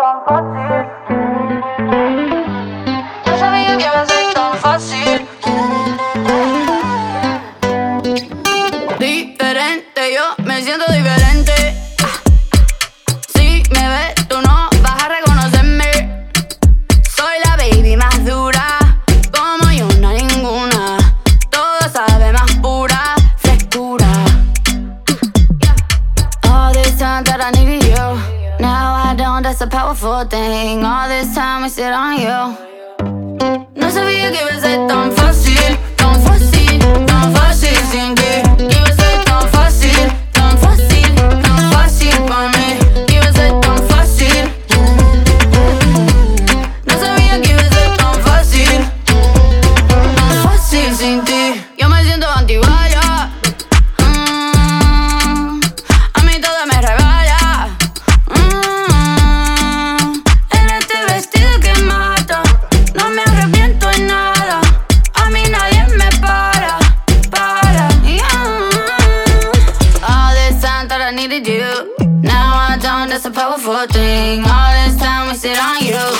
tan fácil. No sabía que iba a ser tan fácil. Diferente, yo me siento diferente. Si me ves, tú no vas a reconocerme. Soy la baby más dura, como yo no hay ninguna. Todo sabe más pura frescura. All this time that I needed you, now I don't, that's a powerful thing. All this time we sit on you. No sabía que iba a ser tan fácil, tan fácil, tan fácil sin ti. Iba a ser tan fácil, tan fácil, tan fácil para mí. Iba a ser tan fácil. No sabía que iba a ser tan fácil, tan fácil sin ti. Yo me siento antibaya. A mí todo me regala. En este vestido que mata, no me arrepiento en nada. A mí nadie me para. All this time that I needed you, now I don't, that's a powerful thing. All this time we sit on you.